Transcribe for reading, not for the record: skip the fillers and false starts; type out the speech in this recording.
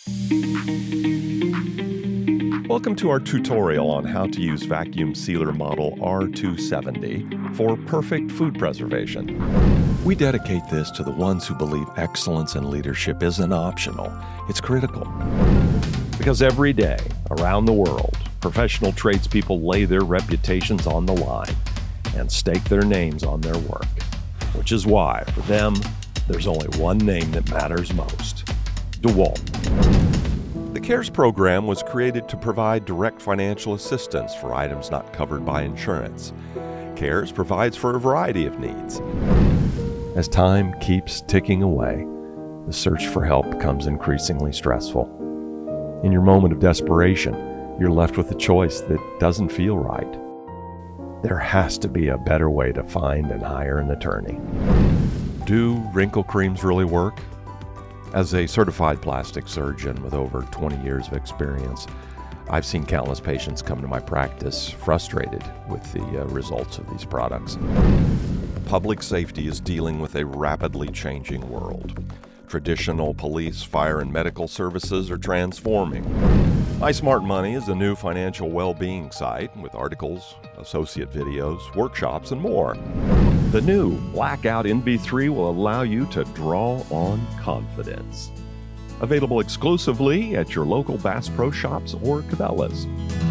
Welcome to our tutorial on how to use Vacuum Sealer Model R270 for perfect food preservation. We dedicate this to the ones who believe excellence in leadership isn't optional, it's critical. Because every day, around the world, professional tradespeople lay their reputations on the line and stake their names on their work. Which is why, for them, there's only one name that matters most: DeWalt. The CARES program was created to provide direct financial assistance for items not covered by insurance. CARES provides for a variety of needs. As time keeps ticking away, the search for help becomes increasingly stressful. In your moment of desperation, you're left with a choice that doesn't feel right. There has to be a better way to find and hire an attorney. Do wrinkle creams really work? As a certified plastic surgeon with over 20 years of experience, I've seen countless patients come to my practice frustrated with the results of these products. Public safety is dealing with a rapidly changing world. Traditional police, fire, and medical services are transforming. My Smart Money is a new financial well-being site with articles, associate videos, workshops, and more. The new Blackout NB3 will allow you to draw on confidence. Available exclusively at your local Bass Pro Shops or Cabela's.